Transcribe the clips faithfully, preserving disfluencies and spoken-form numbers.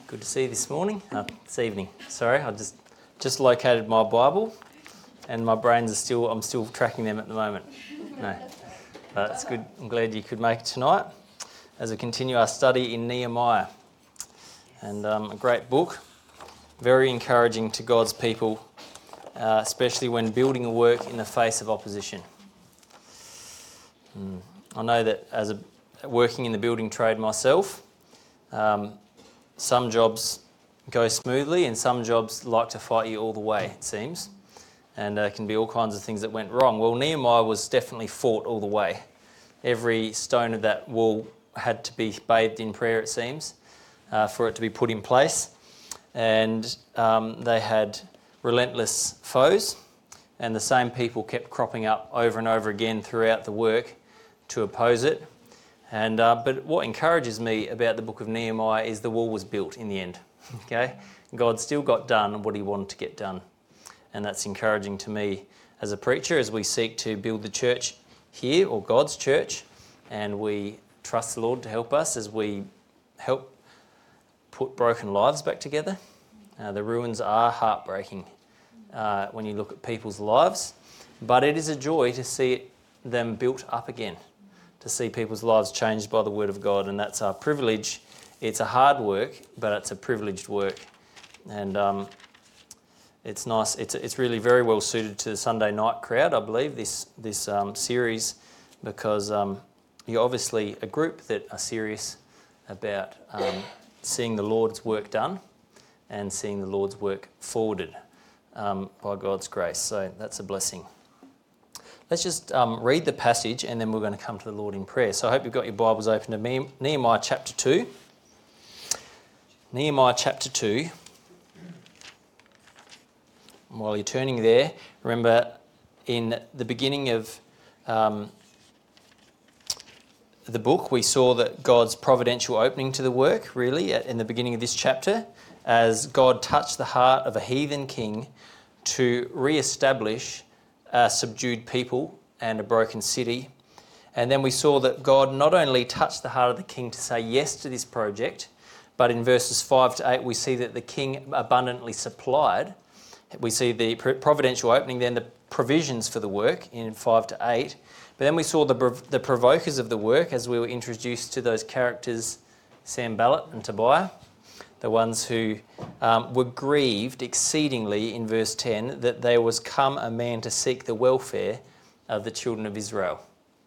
Good to see you this morning, uh, this evening. Sorry, I just just located my Bible, and my brains are still. I'm still tracking them at the moment. No, but it's good. I'm glad you could make it tonight, as we continue our study in Nehemiah, and um, a great book, very encouraging to God's people, uh, especially when building a work in the face of opposition. Mm. I know that as a working in the building trade myself. Um, Some jobs go smoothly and some jobs like to fight you all the way, it seems. And there uh, can be all kinds of things that went wrong. Well, Nehemiah was definitely fought all the way. Every stone of that wall had to be bathed in prayer, it seems, uh, for it to be put in place. And um, they had relentless foes, and the same people kept cropping up over and over again throughout the work to oppose it. And uh, but what encourages me about the book of Nehemiah is the wall was built in the end. Okay, God still got done what he wanted to get done, and that's encouraging to me as a preacher as we seek to build the church here, or God's church, and we trust the Lord to help us as we help put broken lives back together. Uh, the ruins are heartbreaking uh, when you look at people's lives, but it is a joy to see them built up again, to see people's lives changed by the word of God, and that's our privilege. It's a hard work, but it's a privileged work, and um, it's nice. It's it's really very well suited to the Sunday night crowd, I believe, this this um, series, because um, you're obviously a group that are serious about um, seeing the Lord's work done and seeing the Lord's work forwarded um, by God's grace. So that's a blessing. Let's just um, read the passage and then we're going to come to the Lord in prayer. So I hope you've got your Bibles open to Nehemiah chapter two. Nehemiah chapter two. And while you're turning there, remember in the beginning of um, the book, we saw that God's providential opening to the work, really, in the beginning of this chapter, as God touched the heart of a heathen king to re-establish a subdued people and a broken city. And then we saw that God not only touched the heart of the king to say yes to this project, but in verses five to eight we see that the king abundantly supplied. We see the providential opening, then the provisions for the work in five to eight. But then we saw the, the provokers of the work as we were introduced to those characters, Sanballat and Tobiah, the ones who um, were grieved exceedingly in verse ten that there was come a man to seek the welfare of the children of Israel.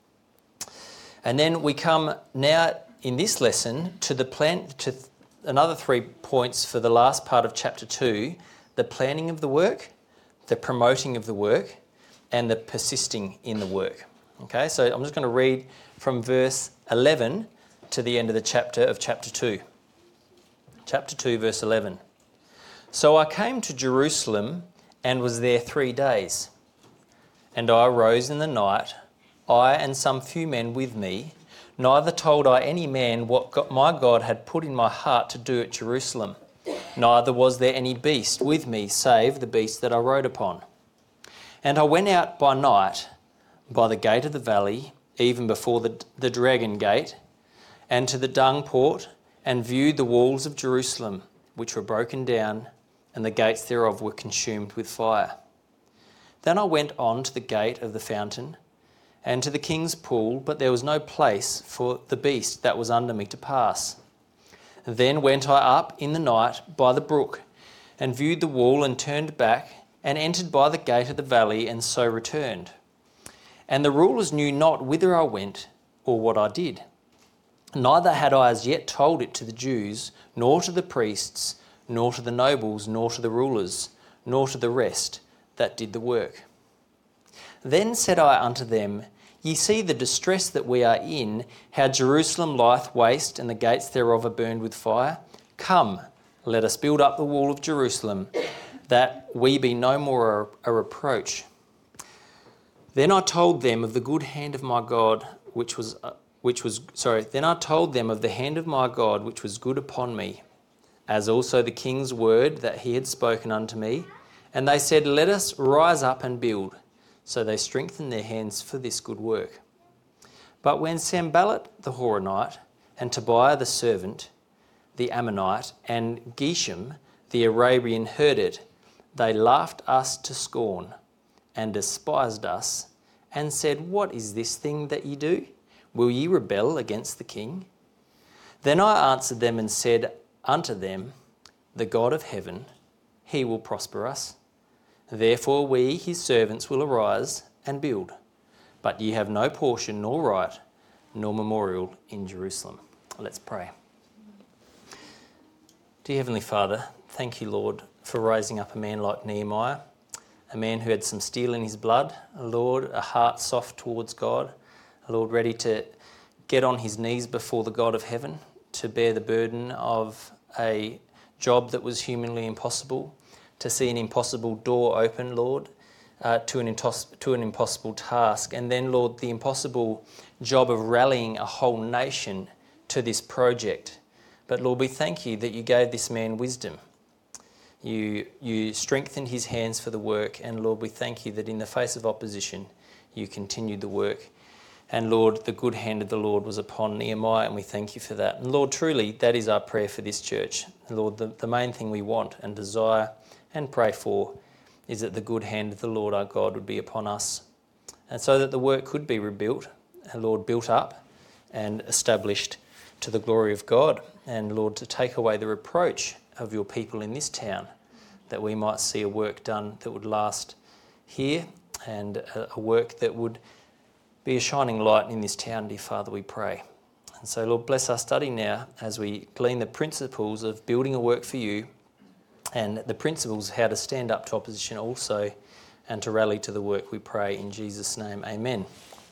And then we come now in this lesson to the plan to th- another three points for the last part of chapter two: the planning of the work, the promoting of the work, and the persisting in the work. Okay, so I'm just going to read from verse eleven to the end of the chapter of chapter two. Chapter two, verse eleven. So I came to Jerusalem and was there three days. And I arose in the night, I and some few men with me. Neither told I any man what my God had put in my heart to do at Jerusalem. Neither was there any beast with me, save the beast that I rode upon. And I went out by night by the gate of the valley, even before the, the dragon gate, and to the dung port, and viewed the walls of Jerusalem, which were broken down, and the gates thereof were consumed with fire. Then I went on to the gate of the fountain, and to the king's pool, but there was no place for the beast that was under me to pass. Then went I up in the night by the brook, and viewed the wall, and turned back, and entered by the gate of the valley, and so returned. And the rulers knew not whither I went, or what I did. Neither had I as yet told it to the Jews, nor to the priests, nor to the nobles, nor to the rulers, nor to the rest that did the work. Then said I unto them, Ye see the distress that we are in, how Jerusalem lieth waste, and the gates thereof are burned with fire. Come, let us build up the wall of Jerusalem, that we be no more a reproach. Then I told them of the good hand of my God, which was... which was, sorry, then I told them of the hand of my God, which was good upon me, as also the king's word that he had spoken unto me. And they said, Let us rise up and build. So they strengthened their hands for this good work. But when Sanballat the Horonite and Tobiah the servant the Ammonite, and Geshem the Arabian heard it, they laughed us to scorn and despised us, and said, What is this thing that ye do? Will ye rebel against the king? Then I answered them and said unto them, The God of heaven, he will prosper us. Therefore we, his servants, will arise and build. But ye have no portion nor right, nor memorial in Jerusalem. Let's pray. Dear Heavenly Father, thank you, Lord, for raising up a man like Nehemiah, a man who had some steel in his blood, Lord, a heart soft towards God, Lord, ready to get on his knees before the God of heaven, to bear the burden of a job that was humanly impossible, to see an impossible door open, Lord, uh, to an intos- to an impossible task. And then, Lord, the impossible job of rallying a whole nation to this project. But Lord, we thank you that you gave this man wisdom. You, you strengthened his hands for the work. And Lord, we thank you that in the face of opposition, you continued the work. And Lord, the good hand of the Lord was upon Nehemiah, and we thank you for that. And Lord, truly, that is our prayer for this church. Lord, the, the main thing we want and desire and pray for is that the good hand of the Lord our God would be upon us, and so that the work could be rebuilt, and Lord, built up and established to the glory of God. And Lord, to take away the reproach of your people in this town, that we might see a work done that would last here, and a, a work that would be a shining light in this town, dear Father, we pray. And so, Lord, bless our study now as we glean the principles of building a work for you, and the principles of how to stand up to opposition also, and to rally to the work, we pray in Jesus' name. Amen.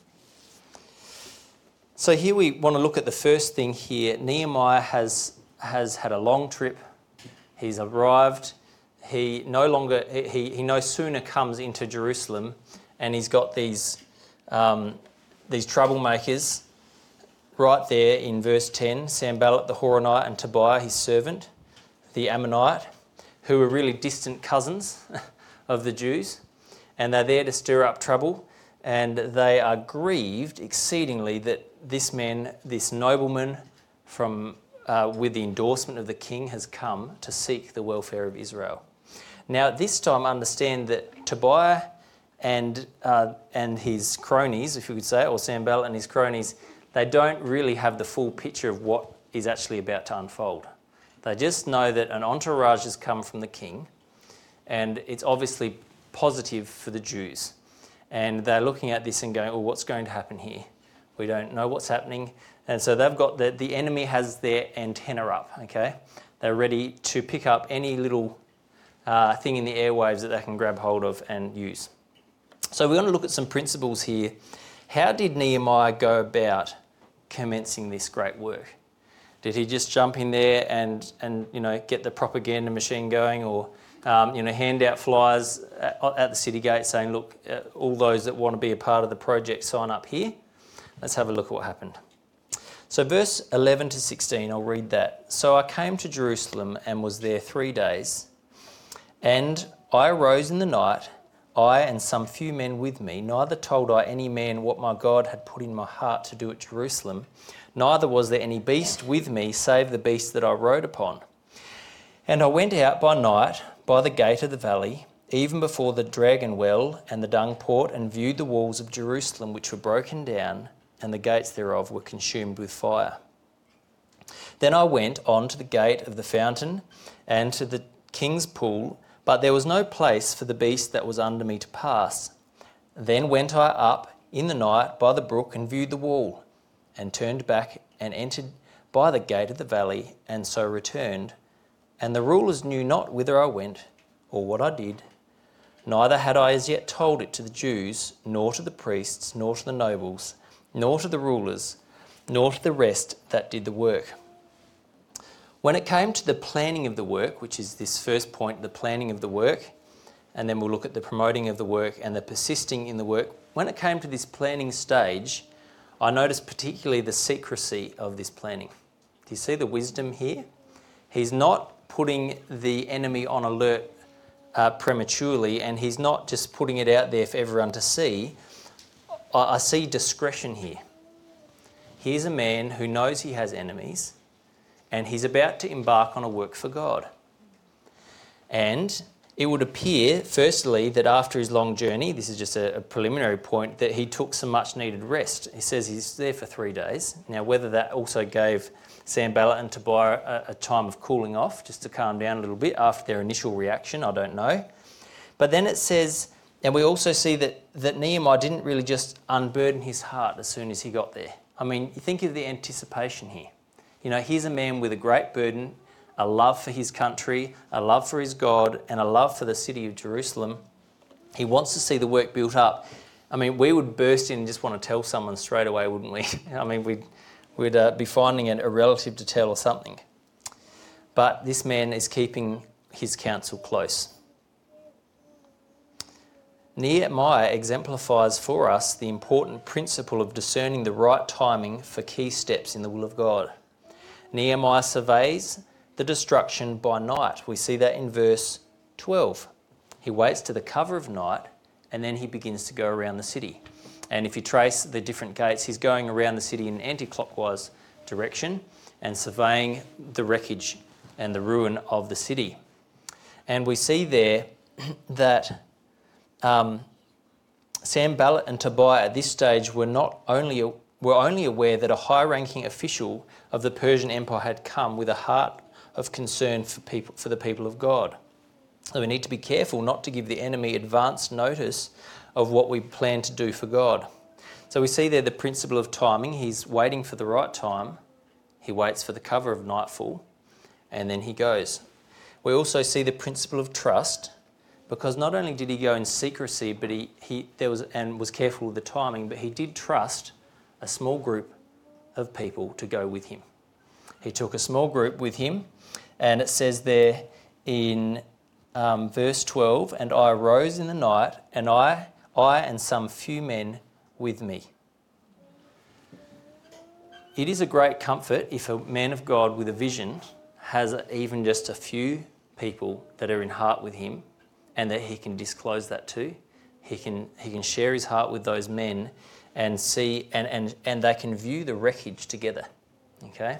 So here we want to look at the first thing here. Nehemiah has, has had a long trip. He's arrived. He no longer, he, he no sooner comes into Jerusalem, and he's got these Um, these troublemakers right there in verse ten, Sanballat the Horonite and Tobiah his servant, the Ammonite, who are really distant cousins of the Jews, and they're there to stir up trouble, and they are grieved exceedingly that this man, this nobleman from uh, with the endorsement of the king, has come to seek the welfare of Israel. Now at this time understand that Tobiah and uh, and his cronies, if you could say, or Sanballat and his cronies, they don't really have the full picture of what is actually about to unfold. They just know that an entourage has come from the king, and it's obviously positive for the Jews. And they're looking at this and going, oh, what's going to happen here? We don't know what's happening. And so they've got the, the enemy has their antenna up, okay? They're ready to pick up any little uh, thing in the airwaves that they can grab hold of and use. So we're going to look at some principles here. How did Nehemiah go about commencing this great work? Did he just jump in there and, and you know, get the propaganda machine going, or um, you know, hand out flyers at, at the city gate saying, look, uh, all those that want to be a part of the project, sign up here? Let's have a look at what happened. So verse eleven to sixteen, I'll read that. So I came to Jerusalem and was there three days, and I arose in the night, I and some few men with me, neither told I any man what my God had put in my heart to do at Jerusalem, neither was there any beast with me save the beast that I rode upon. And I went out by night by the gate of the valley, even before the dragon well and the dung port, and viewed the walls of Jerusalem, which were broken down, and the gates thereof were consumed with fire. Then I went on to the gate of the fountain and to the king's pool, but there was no place for the beast that was under me to pass. Then went I up in the night by the brook and viewed the wall, and turned back and entered by the gate of the valley, and so returned. And the rulers knew not whither I went, or what I did. Neither had I as yet told it to the Jews, nor to the priests, nor to the nobles, nor to the rulers, nor to the rest that did the work. When it came to the planning of the work, which is this first point, the planning of the work, and then we'll look at the promoting of the work and the persisting in the work. When it came to this planning stage, I noticed particularly the secrecy of this planning. Do you see the wisdom here? He's not putting the enemy on alert uh, prematurely, and he's not just putting it out there for everyone to see. I, I see discretion here. Here's a man who knows he has enemies, and he's about to embark on a work for God. And it would appear, firstly, that after his long journey, this is just a, a preliminary point, that he took some much needed rest. He says he's there for three days. Now, whether that also gave Sanballat and Tobiah a, a time of cooling off, just to calm down a little bit after their initial reaction, I don't know. But then it says, and we also see that, that Nehemiah didn't really just unburden his heart as soon as he got there. I mean, you think of the anticipation here. You know, here's a man with a great burden, a love for his country, a love for his God, and a love for the city of Jerusalem. He wants to see the work built up. I mean, we would burst in and just want to tell someone straight away, wouldn't we? I mean, we'd, we'd uh, be finding a relative to tell or something. But this man is keeping his counsel close. Nehemiah exemplifies for us the important principle of discerning the right timing for key steps in the will of God. Nehemiah surveys the destruction by night. We see that in verse twelve. He waits to the cover of night and then he begins to go around the city. And if you trace the different gates, he's going around the city in an anti-clockwise direction and surveying the wreckage and the ruin of the city. And we see there that um, Sanballat and Tobiah at this stage were not only were only aware that a high-ranking official of the Persian Empire had come with a heart of concern for people, for the people of God. So we need to be careful not to give the enemy advance notice of what we plan to do for God. So we see there the principle of timing. He's waiting for the right time. He waits for the cover of nightfall, and then he goes. We also see the principle of trust, because not only did he go in secrecy, but he, he there was and was careful with the timing, but he did trust a small group of people to go with him. He took a small group with him, and it says there in um, verse twelve, "And I arose in the night, and I, I and some few men with me." It is a great comfort if a man of God with a vision has even just a few people that are in heart with him, and that he can disclose that to. He can he can share his heart with those men and see and, and, and they can view the wreckage together. Okay?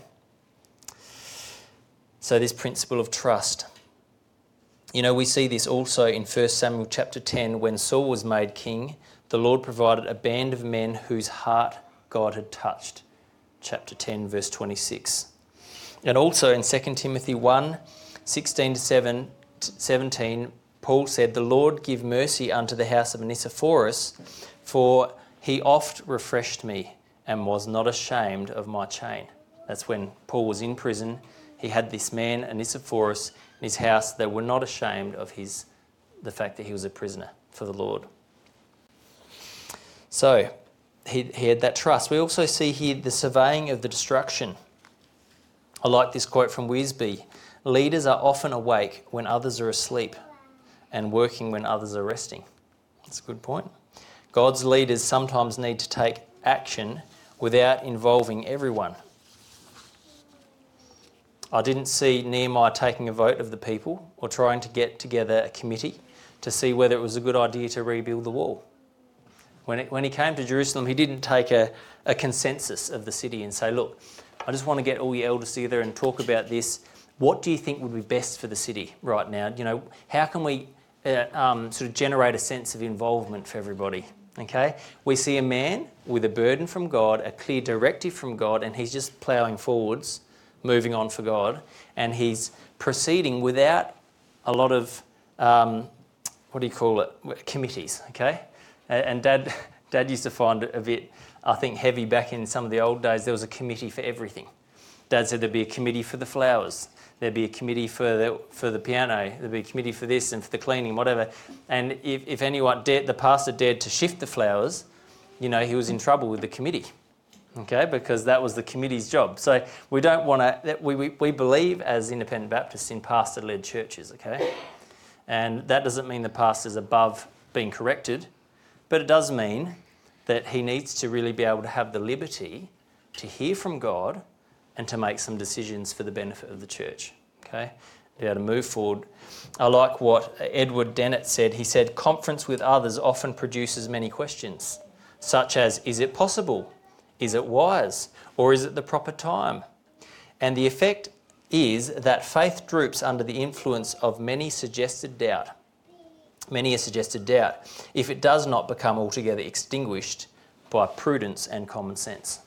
So this principle of trust. You know, we see this also in First Samuel chapter ten, when Saul was made king, the Lord provided a band of men whose heart God had touched. Chapter ten, verse twenty-six. And also in Second Timothy one, sixteen to seventeen, Paul said, "The Lord give mercy unto the house of Onesiphorus, for he oft refreshed me and was not ashamed of my chain." That's when Paul was in prison. He had this man, Onesiphorus, in his house that were not ashamed of his the fact that he was a prisoner for the Lord. So he, he had that trust. We also see here the surveying of the destruction. I like this quote from Wisby. "Leaders are often awake when others are asleep, and working when others are resting." That's a good point. God's leaders sometimes need to take action without involving everyone. I didn't see Nehemiah taking a vote of the people or trying to get together a committee to see whether it was a good idea to rebuild the wall. When, it, when he came to Jerusalem, he didn't take a, a consensus of the city and say, "Look, I just want to get all your elders together and talk about this. What do you think would be best for the city right now? You know, how can we uh, um, sort of generate a sense of involvement for everybody?" Okay? We see a man with a burden from God, a clear directive from God, and he's just ploughing forwards, moving on for God, and he's proceeding without a lot of, um, what do you call it, committees, okay? And Dad, Dad used to find it a bit, I think, heavy back in some of the old days. There was a committee for everything. Dad said there'd be a committee for the flowers. There'd be a committee for the for the piano. There'd be a committee for this and for the cleaning, whatever. And if, if anyone dared, the pastor dared to shift the flowers, you know, he was in trouble with the committee, okay, because that was the committee's job. So we don't want to, we, we, we believe as Independent Baptists in pastor-led churches, okay? And that doesn't mean the pastor's above being corrected, but it does mean that he needs to really be able to have the liberty to hear from God and to make some decisions for the benefit of the church, okay? Be able to move forward. I like what Edward Dennett said. He said, "Conference with others often produces many questions, such as, is it possible? Is it wise? Or is it the proper time? And the effect is that faith droops under the influence of many suggested doubt. Many a suggested doubt, if it does not become altogether extinguished by prudence and common sense.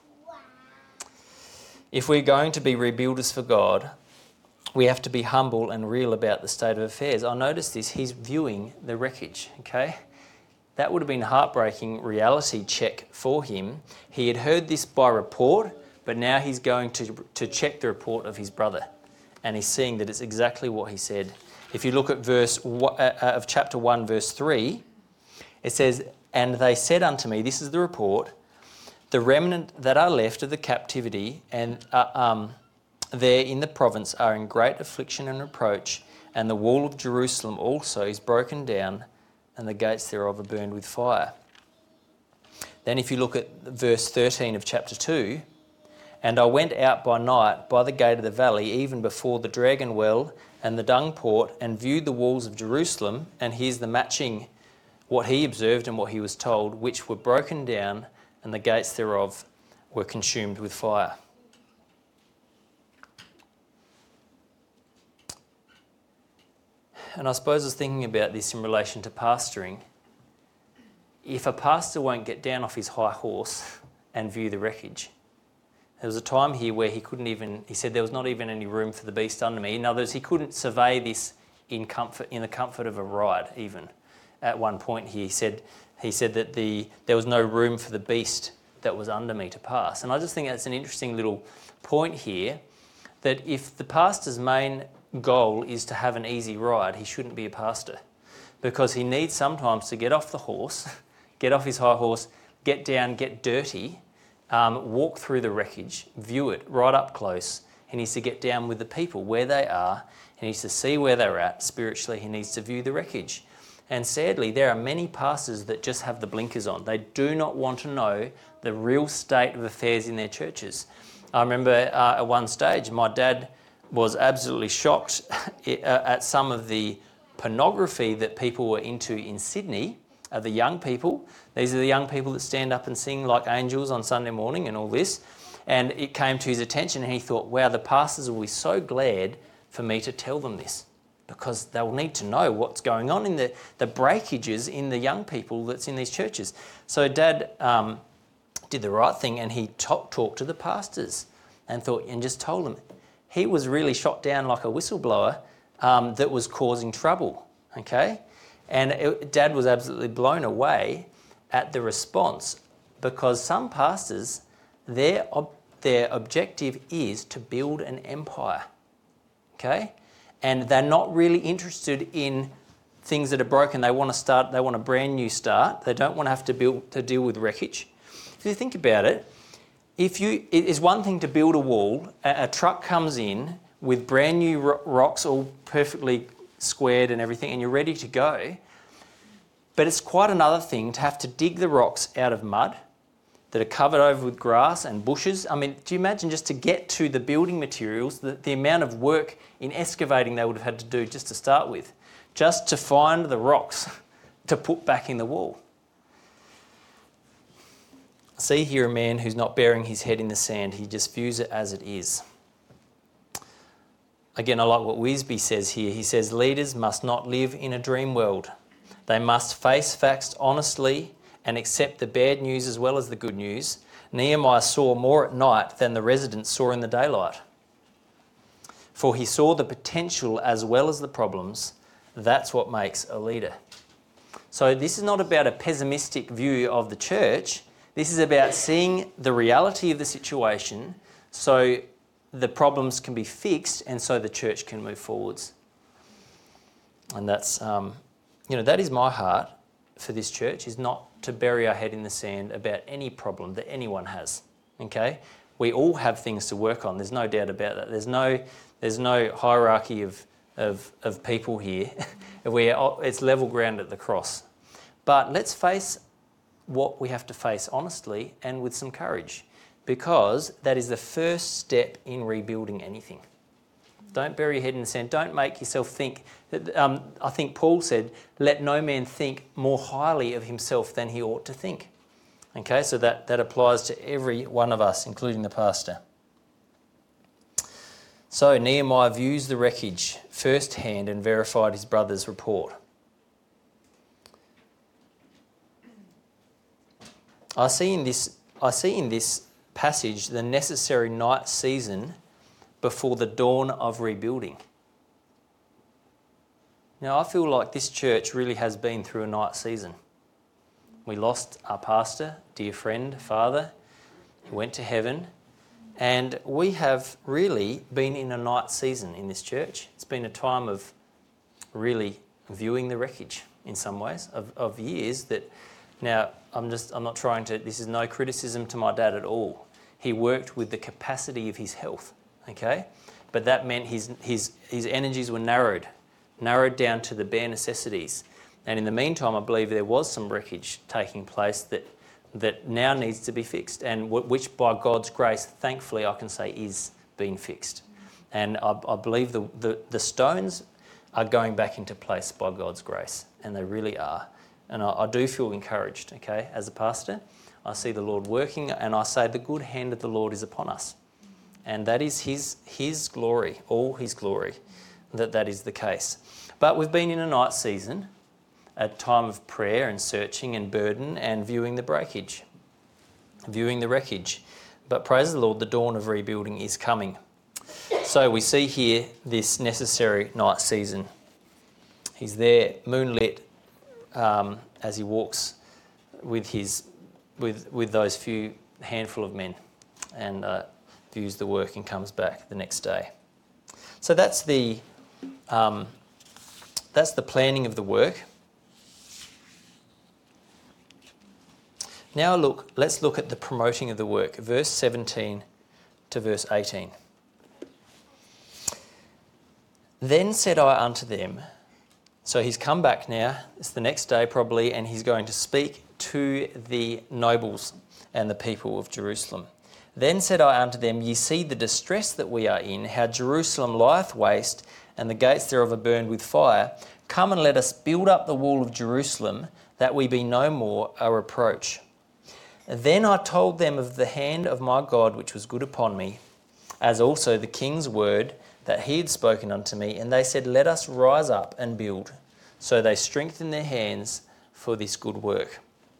If we're going to be rebuilders for God, we have to be humble and real about the state of affairs. I noticed this, he's viewing the wreckage, okay? That would have been a heartbreaking reality check for him. He had heard this by report, but now he's going to, to check the report of his brother. And he's seeing that it's exactly what he said. If you look at verse uh, of chapter one, verse three, it says, "And they said unto me," this is the report, "the remnant that are left of the captivity and uh, um, there in the province are in great affliction and reproach, and the wall of Jerusalem also is broken down, and the gates thereof are burned with fire." Then if you look at verse thirteen of chapter two, "And I went out by night by the gate of the valley, even before the dragon well and the dung port, and viewed the walls of Jerusalem," and here's the matching what he observed and what he was told, "which were broken down, and the gates thereof were consumed with fire." And I suppose I was thinking about this in relation to pastoring. If a pastor won't get down off his high horse and view the wreckage, there was a time here where he couldn't even, he said there was not even any room for the beast under me. In other words, he couldn't survey this in comfort, in the comfort of a ride even. At one point here, he said, he said that the there was no room for the beast that was under me to pass. And I just think that's an interesting little point here, that if the pastor's main goal is to have an easy ride, he shouldn't be a pastor, because he needs sometimes to get off the horse, get off his high horse, get down, get dirty, um, walk through the wreckage, view it right up close. He needs to get down with the people where they are. He needs to see where they're at spiritually. He needs to view the wreckage. And sadly, there are many pastors that just have the blinkers on. They do not want to know the real state of affairs in their churches. I remember uh, at one stage, my dad was absolutely shocked at some of the pornography that people were into in Sydney, of the young people. These are the young people that stand up and sing like angels on Sunday morning and all this. And it came to his attention and he thought, wow, the pastors will be so glad for me to tell them this, because they'll need to know what's going on in the, the breakages in the young people that's in these churches. So Dad um, did the right thing, and he talk, talked to the pastors and thought, and just told them. He was really shot down like a whistleblower um, that was causing trouble, okay? And it, Dad was absolutely blown away at the response, because some pastors, their, ob- their objective is to build an empire, okay? And they're not really interested in things that are broken. They want to start, they want a brand new start. They don't want to have to build to deal with wreckage. If you think about it, if you, it is one thing to build a wall, a, a truck comes in with brand new ro- rocks all perfectly squared and everything, and you're ready to go. But it's quite another thing to have to dig the rocks out of mud that are covered over with grass and bushes. I mean, do you imagine just to get to the building materials, the, the amount of work in excavating they would have had to do just to start with, just to find the rocks to put back in the wall? I see here a man who's not burying his head in the sand. He just views it as it is. Again, I like what Wisby says here. He says, leaders must not live in a dream world. They must face facts honestly and accept the bad news as well as the good news. Nehemiah saw more at night than the residents saw in the daylight. For he saw the potential as well as the problems. That's what makes a leader. So this is not about a pessimistic view of the church. This is about seeing the reality of the situation so the problems can be fixed and so the church can move forwards. And that's, um, you know, that is my heart for this church, is not to bury our head in the sand about any problem that anyone has, okay? We all have things to work on. There's no doubt about that. There's no, there's no hierarchy of, of, of people here. we are, it's level ground at the cross. But let's face what we have to face honestly and with some courage, because that is the first step in rebuilding anything. Don't bury your head in the sand. Don't make yourself think. Um, I think Paul said, let no man think more highly of himself than he ought to think. Okay, so that, that applies to every one of us, including the pastor. So Nehemiah views the wreckage firsthand and verified his brother's report. I see in this, I see in this passage the necessary night season before the dawn of rebuilding. Now, I feel like this church really has been through a night season. We lost our pastor, dear friend, father. He went to heaven. And we have really been in a night season in this church. It's been a time of really viewing the wreckage in some ways of, of years that now I'm just, I'm not trying to, this is no criticism to my dad at all. He worked with the capacity of his health, okay? But that meant his, his, his energies were narrowed, narrowed down to the bare necessities. And in the meantime, I believe there was some wreckage taking place that that now needs to be fixed, and w- which by God's grace, thankfully, I can say is being fixed. And I, I believe the, the, the stones are going back into place by God's grace, and they really are. And I, I do feel encouraged, okay, as a pastor. I see the Lord working, and I say the good hand of the Lord is upon us. And that is his, his glory, all his glory, that that is the case. But we've been in a night season, a time of prayer and searching and burden and viewing the breakage, viewing the wreckage. But praise the Lord, the dawn of rebuilding is coming. So we see here this necessary night season. He's there, moonlit, um, as he walks with his, with with those few handful of men, and uh, views the work and comes back the next day. So that's the um, that's the planning of the work. Now look, let's look at the promoting of the work, verse seventeen to verse eighteen. Then said I unto them, so he's come back now, it's the next day probably, and he's going to speak to the nobles and the people of Jerusalem. Then said I unto them, ye see the distress that we are in, how Jerusalem lieth waste, and the gates thereof are burned with fire. Come and let us build up the wall of Jerusalem, that we be no more a reproach. Then I told them of the hand of my God which was good upon me, as also the king's word that he had spoken unto me. And they said, let us rise up and build. So they strengthened their hands for this good work.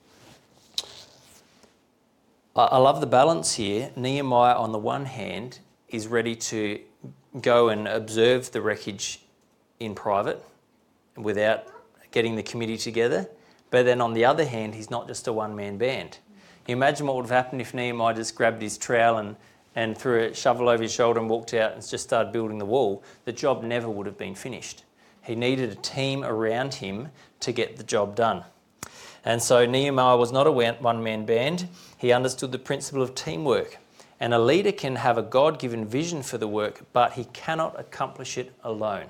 I love the balance here. Nehemiah, on the one hand, is ready to go and observe the wreckage in private without getting the committee together. But then on the other hand, he's not just a one-man band. You imagine what would have happened if Nehemiah just grabbed his trowel and, and threw a shovel over his shoulder and walked out and just started building the wall. The job never would have been finished. He needed a team around him to get the job done. And so Nehemiah was not a one-man band. He understood the principle of teamwork. And a leader can have a God-given vision for the work, but he cannot accomplish it alone.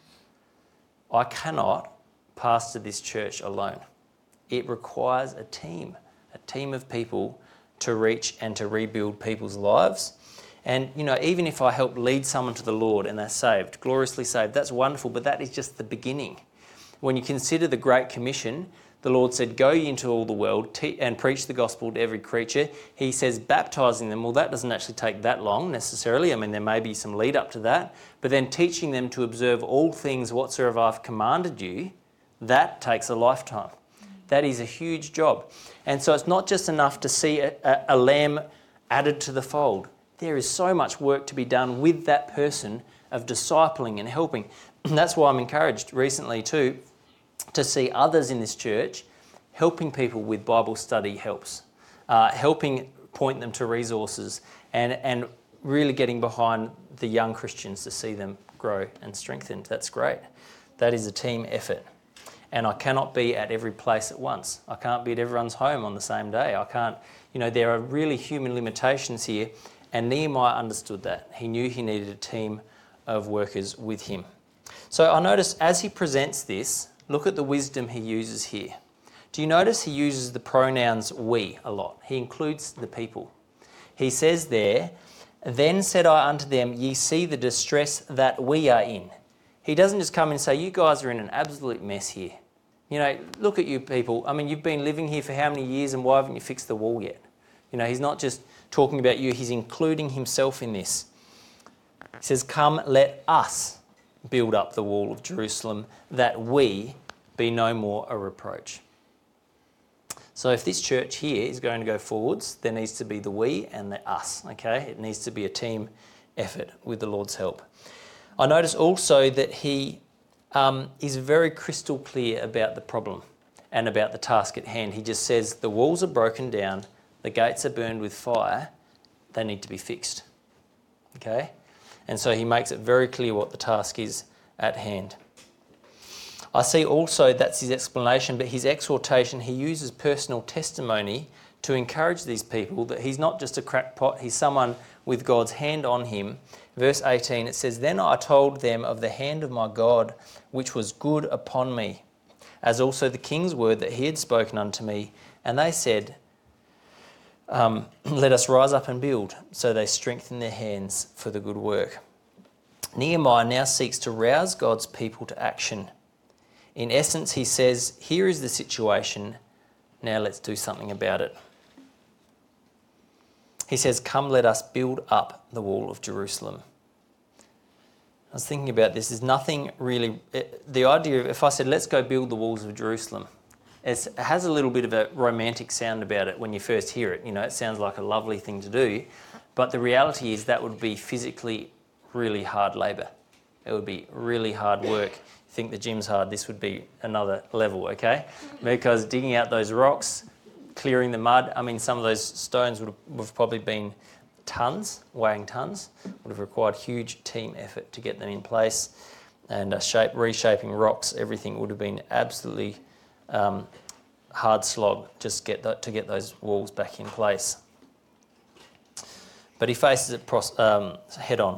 I cannot pastor this church alone. It requires a team. A team of people to reach and to rebuild people's lives. And, you know, even if I help lead someone to the Lord and they're saved, gloriously saved, that's wonderful, but that is just the beginning. When you consider the Great Commission, the Lord said, go ye into all the world te- and preach the gospel to every creature. He says, baptising them. Well, that doesn't actually take that long necessarily. I mean, there may be some lead up to that. But then teaching them to observe all things whatsoever I've commanded you, that takes a lifetime. That is a huge job. And so it's not just enough to see a, a, a lamb added to the fold. There is so much work to be done with that person of discipling and helping. And that's why I'm encouraged recently too to see others in this church helping people with Bible study helps, uh, helping point them to resources and, and really getting behind the young Christians to see them grow and strengthened. That's great. That is a team effort. And I cannot be at every place at once. I can't be at everyone's home on the same day. I can't, you know, there are really human limitations here. And Nehemiah understood that. He knew he needed a team of workers with him. So I notice as he presents this, look at the wisdom he uses here. Do you notice he uses the pronouns we a lot? He includes the people. He says there, then said I unto them, ye see the distress that we are in. He doesn't just come and say, you guys are in an absolute mess here. You know, look at you people. I mean, you've been living here for how many years and why haven't you fixed the wall yet? You know, he's not just talking about you, he's including himself in this. He says, come, let us build up the wall of Jerusalem, that we be no more a reproach. So if this church here is going to go forwards, there needs to be the we and the us, okay? It needs to be a team effort with the Lord's help. I notice also that he um, is very crystal clear about the problem and about the task at hand. He just says the walls are broken down, the gates are burned with fire, they need to be fixed, okay? And so he makes it very clear what the task is at hand. I see also that's his explanation, but his exhortation, he uses personal testimony to encourage these people that he's not just a crackpot, he's someone with God's hand on him. Verse eighteen, it says, then I told them of the hand of my God, which was good upon me, as also the king's word that he had spoken unto me. And they said, Um, let us rise up and build. So they strengthen their hands for the good work. Nehemiah now seeks to rouse God's people to action. In essence, he says, here is the situation, now let's do something about it. He says, come, let us build up the wall of Jerusalem. I was thinking about this, there's nothing really, the idea of, if I said, let's go build the walls of Jerusalem, It's, it has a little bit of a romantic sound about it when you first hear it. You know, it sounds like a lovely thing to do, but the reality is that would be physically really hard labour. It would be really hard work. You think the gym's hard, this would be another level, okay? Because digging out those rocks, clearing the mud, I mean, some of those stones would have probably been tons, weighing tons, would have required huge team effort to get them in place, and uh, shape, reshaping rocks, everything would have been absolutely Um, hard slog just get that, to get those walls back in place. But he faces it pros, um, head on.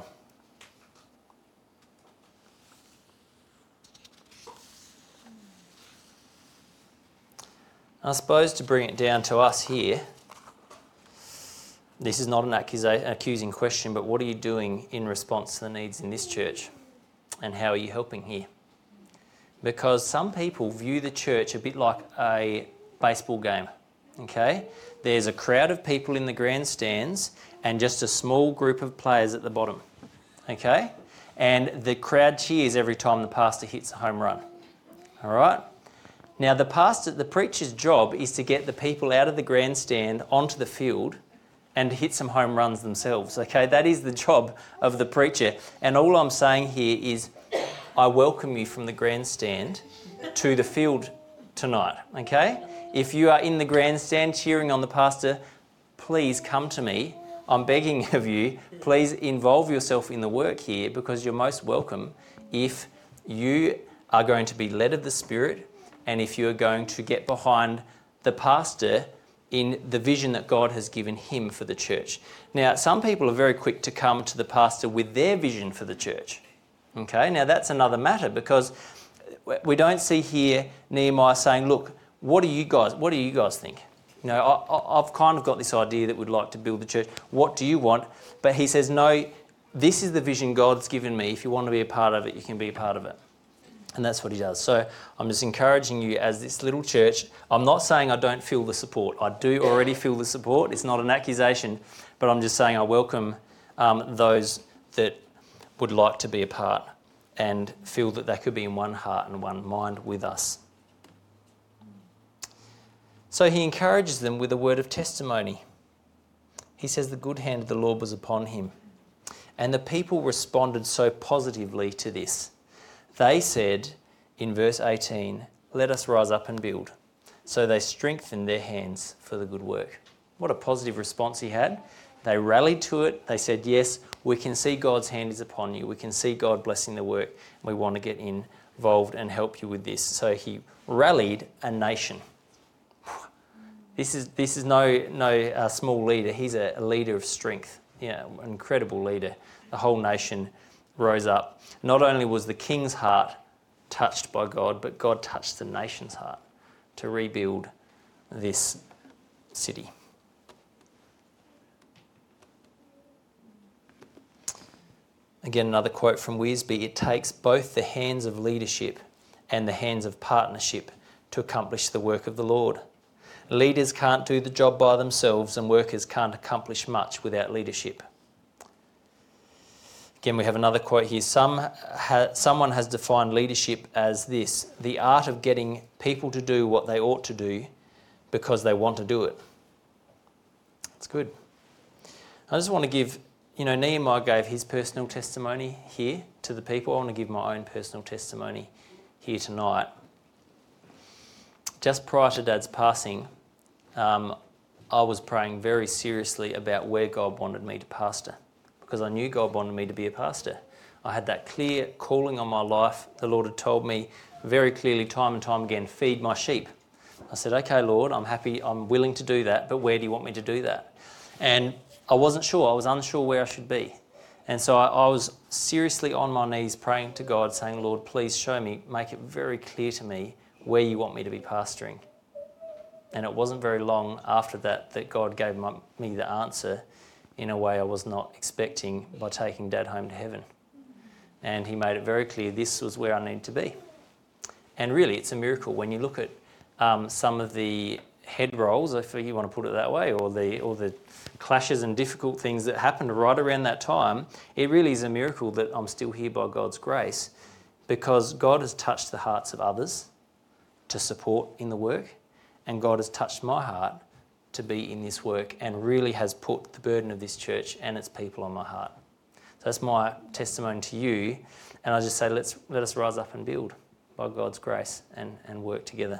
I suppose to bring it down to us here, this is not an accusa- accusing question, but what are you doing in response to the needs in this church? And how are you helping here? Because some people view the church a bit like a baseball game, okay? There's a crowd of people in the grandstands and just a small group of players at the bottom, okay? And the crowd cheers every time the pastor hits a home run, all right? Now, the pastor, the preacher's job is to get the people out of the grandstand onto the field and hit some home runs themselves, okay? That is the job of the preacher. And all I'm saying here is, I welcome you from the grandstand to the field tonight, okay? If you are in the grandstand cheering on the pastor, please come to me. I'm begging of you, please involve yourself in the work here, because you're most welcome if you are going to be led of the Spirit and if you are going to get behind the pastor in the vision that God has given him for the church. Now, some people are very quick to come to the pastor with their vision for the church. Okay, now that's another matter, because we don't see here Nehemiah saying, look, what do you guys, what do you guys think? You know, I, I've kind of got this idea that we'd like to build the church. What do you want? But he says, no, this is the vision God's given me. If you want to be a part of it, you can be a part of it. And that's what he does. So I'm just encouraging you as this little church. I'm not saying I don't feel the support. I do already feel the support. It's not an accusation, but I'm just saying I welcome um, those that would like to be a part and feel that they could be in one heart and one mind with us. So he encourages them with a word of testimony. He says the good hand of the Lord was upon him. And the people responded so positively to this. They said in verse eighteen, let us rise up and build. So they strengthened their hands for the good work. What a positive response he had. They rallied to it. They said, yes, we can see God's hand is upon you. We can see God blessing the work. We want to get involved and help you with this. So he rallied a nation. This is this is no no uh, small leader. He's a, a leader of strength. Yeah, an incredible leader. The whole nation rose up. Not only was the king's heart touched by God, but God touched the nation's heart to rebuild this city. Again, another quote from Wisby, it takes both the hands of leadership and the hands of partnership to accomplish the work of the Lord. Leaders can't do the job by themselves, and workers can't accomplish much without leadership. Again, we have another quote here. Some ha- someone has defined leadership as this: the art of getting people to do what they ought to do because they want to do it. It's good. I just want to give, you know, Nehemiah gave his personal testimony here to the people. I want to give my own personal testimony here tonight. Just prior to Dad's passing, um, I was praying very seriously about where God wanted me to pastor, because I knew God wanted me to be a pastor. I had that clear calling on my life. The Lord had told me very clearly time and time again, feed my sheep. I said, okay, Lord, I'm happy, I'm willing to do that, but where do you want me to do that? And I wasn't sure, I was unsure where I should be. And so I, I was seriously on my knees praying to God, saying, Lord, please show me, make it very clear to me where you want me to be pastoring. And it wasn't very long after that that God gave my, me the answer in a way I was not expecting by taking Dad home to heaven. And he made it very clear this was where I needed to be. And really, it's a miracle when you look at um, some of the head rolls, if you want to put it that way, or the or the clashes and difficult things that happened right around that time. It really is a miracle that I'm still here by God's grace, because God has touched the hearts of others to support in the work, and God has touched my heart to be in this work and really has put the burden of this church and its people on my heart. So that's my testimony to you, and I just say let's let us rise up and build by God's grace and, and work together.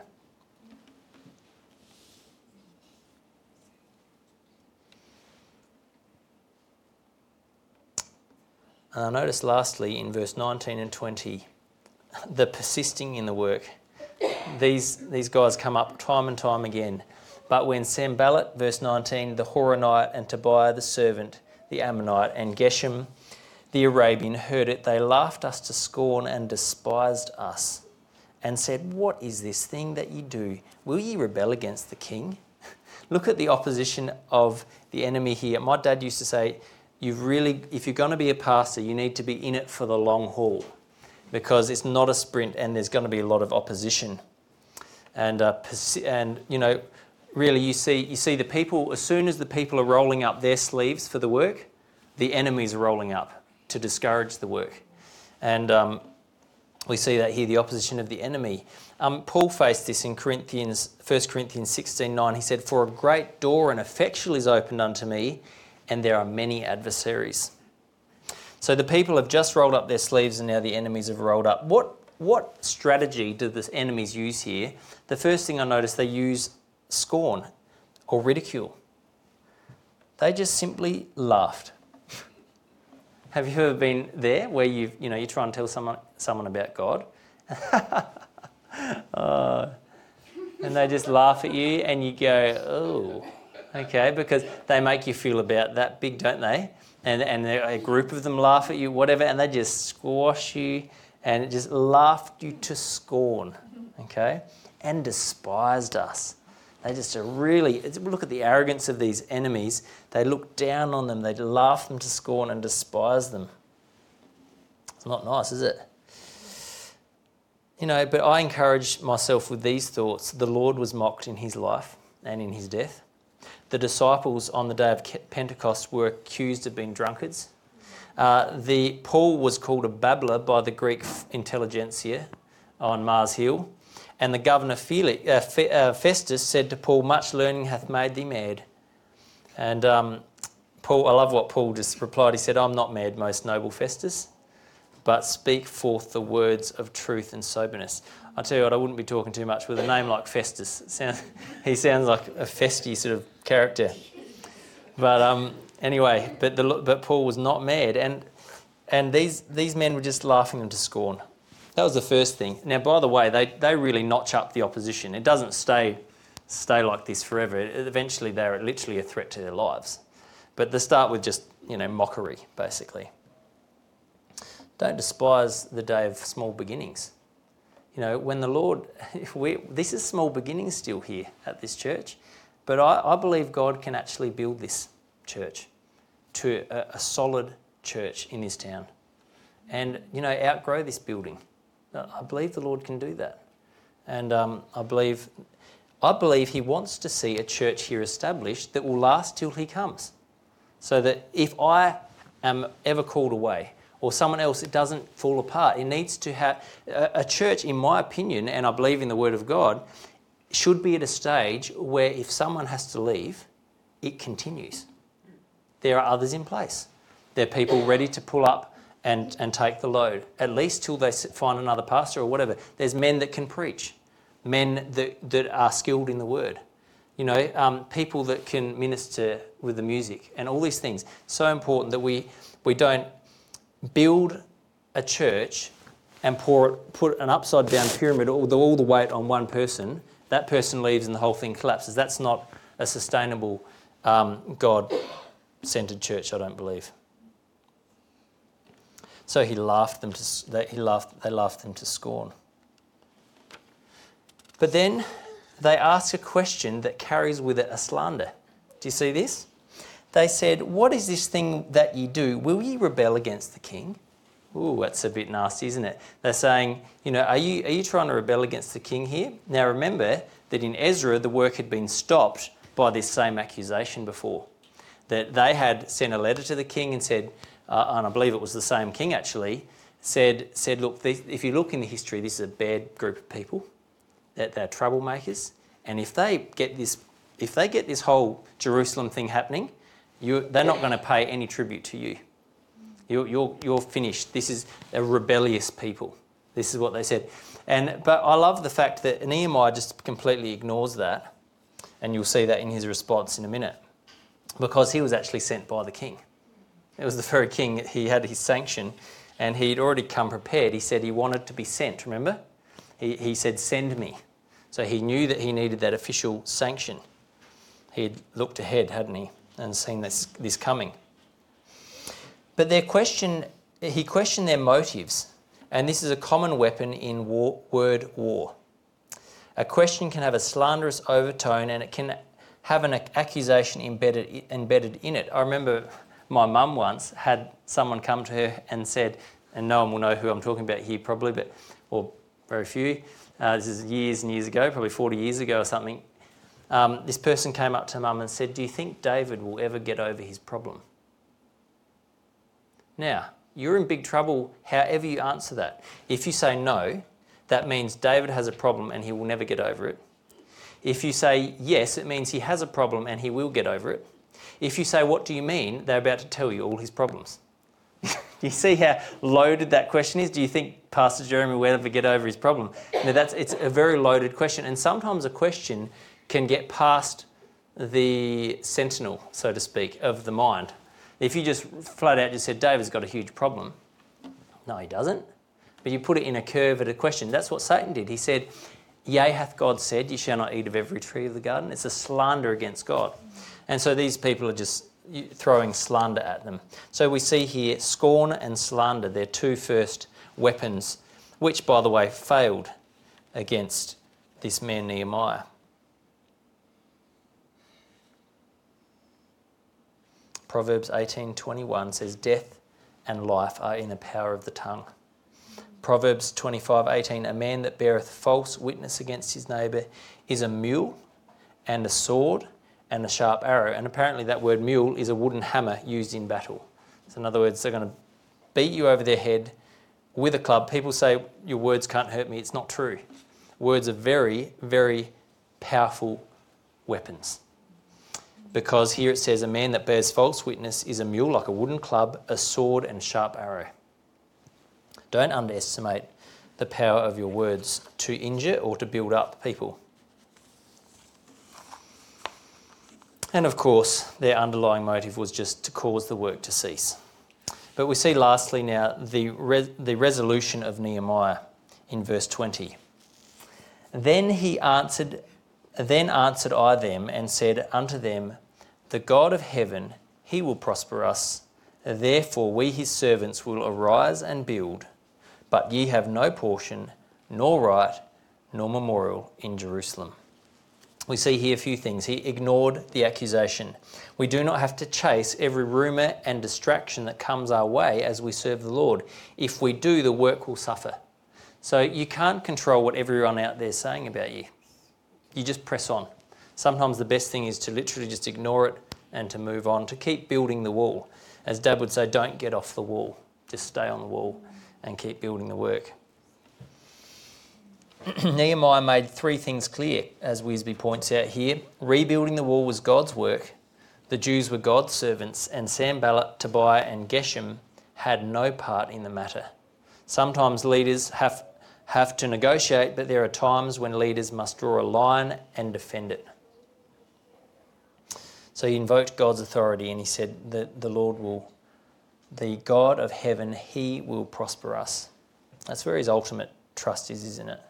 And I notice lastly in verse nineteen and twenty, the persisting in the work. These, these guys come up time and time again. But when Sanballat, verse nineteen, the Horonite, and Tobiah the servant, the Ammonite, and Geshem the Arabian heard it, they laughed us to scorn and despised us, and said, what is this thing that ye do? Will ye rebel against the king? Look at the opposition of the enemy here. My dad used to say, You've really, if you're going to be a pastor, you need to be in it for the long haul, because it's not a sprint and there's going to be a lot of opposition. And uh, and you know, really, you see you see the people, as soon as the people are rolling up their sleeves for the work, the enemy's are rolling up to discourage the work. And um, we see that here, the opposition of the enemy. Um, Paul faced this in Corinthians, First Corinthians sixteen nine. He said, for a great door and effectual is opened unto me, and there are many adversaries. So the people have just rolled up their sleeves and now the enemies have rolled up. What what strategy do the enemies use here? The first thing I noticed, they use scorn or ridicule. They just simply laughed. Have you ever been there where you've, you know, you try and tell someone someone about God? uh, and they just laugh at you and you go, oh. Okay, because they make you feel about that big, don't they? And and a group of them laugh at you, whatever, and they just squash you and it just laughed you to scorn, okay? And despised us. They just are really, look at the arrogance of these enemies. They look down on them, they laugh them to scorn and despise them. It's not nice, is it? You know, but I encourage myself with these thoughts. The Lord was mocked in his life and in his death. The disciples on the day of Pentecost were accused of being drunkards. Uh, the Paul was called a babbler by the Greek intelligentsia on Mars Hill. And the governor Felix, uh, Fe, uh, Festus said to Paul, much learning hath made thee mad. And um, Paul, I love what Paul just replied. He said, I'm not mad, most noble Festus, but speak forth the words of truth and soberness. I tell you what, I wouldn't be talking too much with a name like Festus. Sounds, he sounds like a festy sort of character. But um, anyway, but the, but Paul was not mad, and and these these men were just laughing them to scorn. That was the first thing. Now, by the way, they they really notch up the opposition. It doesn't stay stay like this forever. It, eventually, they're literally a threat to their lives. But they start with just, you know, mockery, basically. Don't despise the day of small beginnings. You know, when the Lord, we, this is small beginnings still here at this church, but I, I believe God can actually build this church to a, a solid church in this town and, you know, outgrow this building. I believe the Lord can do that. And um, I believe I believe he wants to see a church here established that will last till he comes. So that if I am ever called away, or someone else, it doesn't fall apart. It needs to have, a, a church, in my opinion, and I believe in the Word of God, should be at a stage where if someone has to leave, it continues. There are others in place. There are people ready to pull up and, and take the load, at least till they find another pastor or whatever. There's men that can preach, men that, that are skilled in the Word. You know, um, people that can minister with the music and all these things. So important that we we don't build a church and pour put an upside down pyramid, all the, all the weight on one person. That person leaves and the whole thing collapses. That's not a sustainable um, God-centered church, I don't believe. So he laughed them to they, he laughed they laughed them to scorn. But then they ask a question that carries with it a slander. Do you see this? They said, "What is this thing that ye do? Will ye rebel against the king?" Ooh, that's a bit nasty, isn't it? They're saying, you know, are you are you trying to rebel against the king here? Now remember that in Ezra, the work had been stopped by this same accusation before. That they had sent a letter to the king and said, uh, and I believe it was the same king actually, said, said, look, this, if you look in the history, this is a bad group of people. That they're troublemakers, and if they get this, if they get this whole Jerusalem thing happening, you, they're not going to pay any tribute to you. You're, you're, you're finished. This is a rebellious people. This is what they said, and but I love the fact that Nehemiah just completely ignores that, and you'll see that in his response in a minute, because he was actually sent by the king. It was the very king. He had his sanction, and he'd already come prepared. He said he wanted to be sent. Remember, he he said, "Send me." So he knew that he needed that official sanction. He'd looked ahead, hadn't he, and seen this, this coming. But their question, he questioned their motives, and this is a common weapon in war, word war. A question can have a slanderous overtone, and it can have an accusation embedded embedded in it. I remember my mum once had someone come to her and said, and no one will know who I'm talking about here probably, but or very few. Uh, this is years and years ago, probably forty years ago or something. Um, this person came up to Mum and said, "Do you think David will ever get over his problem?" Now, you're in big trouble however you answer that. If you say no, that means David has a problem and he will never get over it. If you say yes, it means he has a problem and he will get over it. If you say, "What do you mean?" they're about to tell you all his problems. Do you see how loaded that question is? Do you think Pastor Jeremy will ever get over his problem? No, that's, it's a very loaded question. And sometimes a question can get past the sentinel, so to speak, of the mind. If you just flat out just said, "David's got a huge problem." No, he doesn't. But you put it in a curve at a question. That's what Satan did. He said, "Yea, hath God said, ye shall not eat of every tree of the garden." It's a slander against God. And so these people are just throwing slander at them. So we see here scorn and slander, their two first weapons, which, by the way, failed against this man Nehemiah. Proverbs eighteen twenty-one says, "Death and life are in the power of the tongue." Proverbs twenty-five eighteen, "A man that beareth false witness against his neighbour is a mule and a sword and a sharp arrow." And apparently that word mule is a wooden hammer used in battle. So in other words, they're going to beat you over their head with a club. People say, "Your words can't hurt me." It's not true. Words are very, very powerful weapons. Because here it says, "A man that bears false witness is a mule, like a wooden club, a sword and sharp arrow." Don't underestimate the power of your words to injure or to build up people. And of course, their underlying motive was just to cause the work to cease. But we see lastly now the, res- the resolution of Nehemiah in verse twenty. Then he answered, then answered I them and said unto them, "The God of heaven, he will prosper us. Therefore we his servants will arise and build, but ye have no portion, nor right, nor memorial in Jerusalem." We see here a few things. He ignored the accusation. We do not have to chase every rumour and distraction that comes our way as we serve the Lord. If we do, the work will suffer. So you can't control what everyone out there is saying about you. You just press on. Sometimes the best thing is to literally just ignore it and to move on, to keep building the wall. As Dad would say, don't get off the wall. Just stay on the wall and keep building the work. Nehemiah made three things clear, as Wisby points out here. Rebuilding the wall was God's work, the Jews were God's servants, and Sanballat, Tobiah and Geshem had no part in the matter. Sometimes leaders have, have to negotiate, but there are times when leaders must draw a line and defend it. So he invoked God's authority and he said that the Lord will, the God of heaven, he will prosper us. That's where his ultimate trust is, isn't it?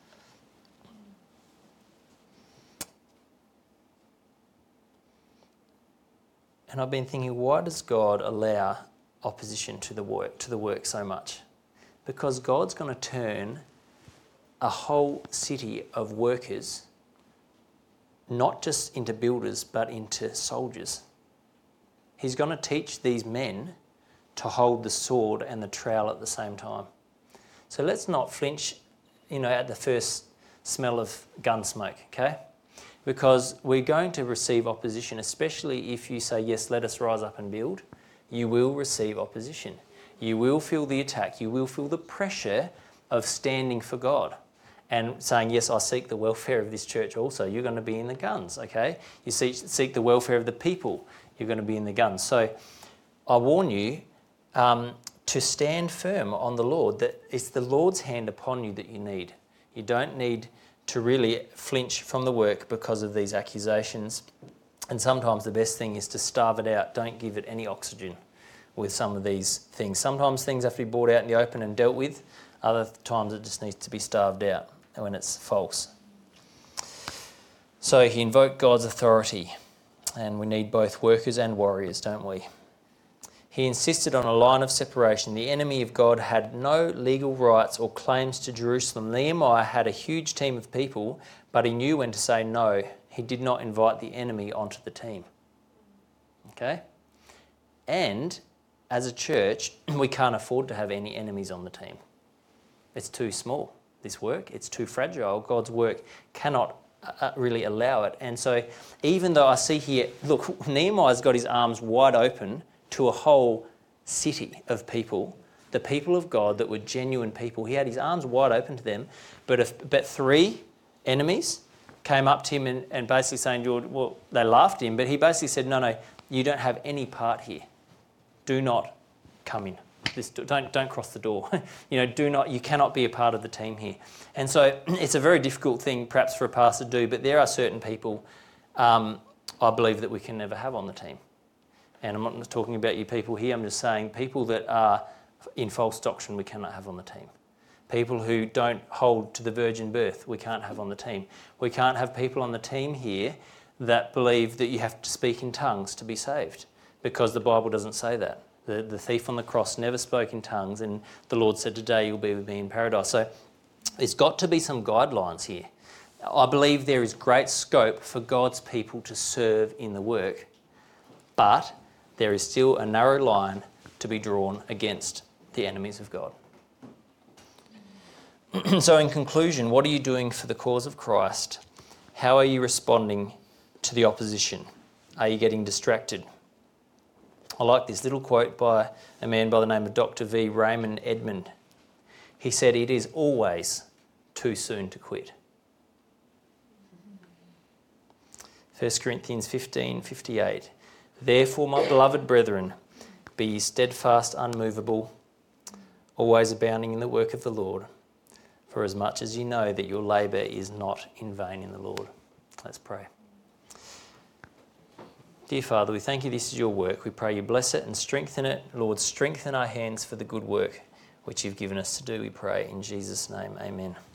And I've been thinking, why does God allow opposition to the work, to the work so much? Because God's going to turn a whole city of workers not just into builders, but into soldiers. He's going to teach these men to hold the sword and the trowel at the same time. So let's not flinch, you know, at the first smell of gun smoke, okay? Because we're going to receive opposition, especially if you say, yes, let us rise up and build. You will receive opposition. You will feel the attack. You will feel the pressure of standing for God and saying, yes, I seek the welfare of this church also. You're going to be in the guns, okay? You seek, seek the welfare of the people. You're going to be in the guns. So I warn you um, to stand firm on the Lord, that it's the Lord's hand upon you that you need. You don't need to really flinch from the work because of these accusations. And sometimes the best thing is to starve it out. Don't give it any oxygen with some of these things. Sometimes things have to be brought out in the open and dealt with. Other times it just needs to be starved out when it's false. So he invoked God's authority, and we need both workers and warriors, don't we? He insisted on a line of separation. The enemy of God had no legal rights or claims to Jerusalem. Nehemiah had a huge team of people, but he knew when to say no. He did not invite the enemy onto the team. Okay? And as a church, we can't afford to have any enemies on the team. It's too small, this work. It's too fragile. God's work cannot uh, really allow it. And so even though I see here, look, Nehemiah's got his arms wide open to a whole city of people, the people of God that were genuine people. He had his arms wide open to them, but if but three enemies came up to him and, and basically saying, George, well, they laughed at him, but he basically said, no, no, you don't have any part here. Do not come in. This, don't don't cross the door. you know, do not. You cannot be a part of the team here. And so it's a very difficult thing, perhaps, for a pastor to do. But there are certain people, um, I believe, that we can never have on the team. And I'm not talking about you people here. I'm just saying people that are in false doctrine we cannot have on the team. People who don't hold to the virgin birth we can't have on the team. We can't have people on the team here that believe that you have to speak in tongues to be saved, because the Bible doesn't say that. The, the thief on the cross never spoke in tongues, and the Lord said, today you'll be with me in paradise. So there's got to be some guidelines here. I believe there is great scope for God's people to serve in the work, but there is still a narrow line to be drawn against the enemies of God. So in conclusion, what are you doing for the cause of Christ? How are you responding to the opposition? Are you getting distracted? I like this little quote by a man by the name of Doctor V. Raymond Edmund. He said, it is always too soon to quit. First Corinthians fifteen fifty-eight. Therefore, my beloved brethren, be ye steadfast, unmovable, always abounding in the work of the Lord, for as much as you know that your labour is not in vain in the Lord. Let's pray. Dear Father, we thank you this is your work. We pray you bless it and strengthen it. Lord, strengthen our hands for the good work which you've given us to do, we pray. In Jesus' name, amen.